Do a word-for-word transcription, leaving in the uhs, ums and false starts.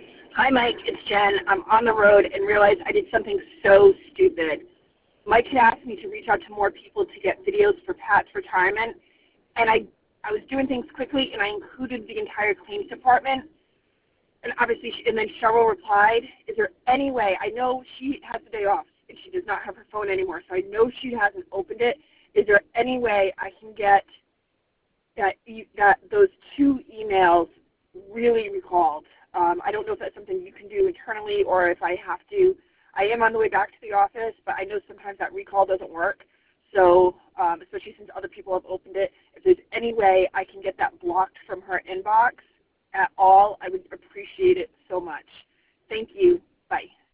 Hi, Mike. It's Jen. I'm on the road and realized I did something so stupid. Mike had asked me to reach out to more people to get videos for Pat's retirement, and I, I was doing things quickly, and I included the entire claims department. And obviously, she, and then Cheryl replied, is there any way, I know she has the day off, and she does not have her phone anymore, so I know she hasn't opened it. Is there any way I can get that, e that those two emails really recalled? Um, I don't know if that's something you can do internally or if I have to. I am on the way back to the office, but I know sometimes that recall doesn't work. So, um, especially since other people have opened it, if there's any way I can get that blocked from her inbox at all, I would appreciate it so much. Thank you. Bye.